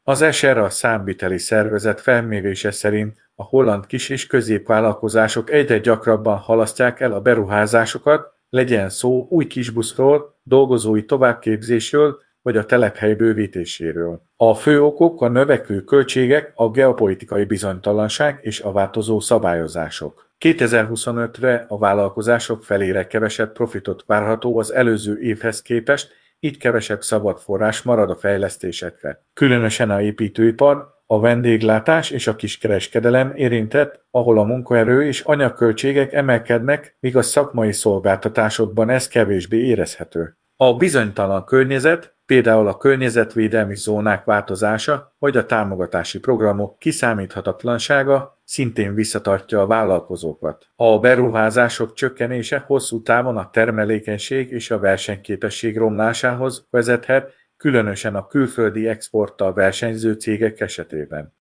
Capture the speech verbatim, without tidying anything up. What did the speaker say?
Az es er, a számviteli szervezet felmérése szerint a holland kis- és középvállalkozások egyre gyakrabban halasztják el a beruházásokat, legyen szó új kisbuszról, dolgozói továbbképzésről vagy a telephely bővítéséről. A fő okok a növekvő költségek, a geopolitikai bizonytalanság és a változó szabályozások. kétezer-huszonötre a vállalkozások felére kevesebb profitot várható az előző évhez képest, így kevesebb szabad forrás marad a fejlesztésekre. Különösen a építőipar, a vendéglátás és a kiskereskedelem érintett, ahol a munkaerő és anyagköltségek emelkednek, míg a szakmai szolgáltatásokban ez kevésbé érezhető. A bizonytalan környezet, például a környezetvédelmi zónák változása vagy a támogatási programok kiszámíthatatlansága szintén visszatartja a vállalkozókat. A beruházások csökkenése hosszú távon a termelékenység és a versenyképesség romlásához vezethet, különösen a külföldi exporttal versenyző cégek esetében.